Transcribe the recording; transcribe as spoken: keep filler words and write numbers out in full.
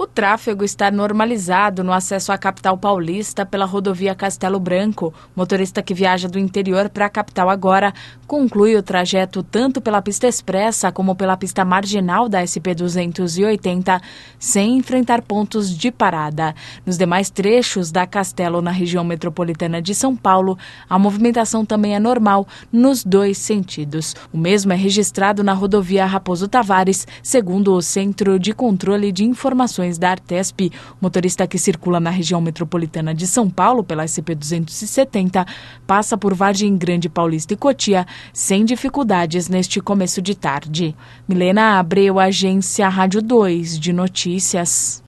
O tráfego está normalizado no acesso à capital paulista pela rodovia Castelo Branco. O motorista que viaja do interior para a capital agora conclui o trajeto tanto pela pista expressa como pela pista marginal da S P duzentos e oitenta, sem enfrentar pontos de parada. Nos demais trechos da Castelo, na região metropolitana de São Paulo, a movimentação também é normal nos dois sentidos. O mesmo é registrado na rodovia Raposo Tavares, segundo o Centro de Controle de Informações da Artesp. O motorista que circula na região metropolitana de São Paulo pela S P duzentos e setenta passa por Vargem Grande, Paulista e Cotia sem dificuldades neste começo de tarde. Milena Abreu, Agência Rádio dois de Notícias.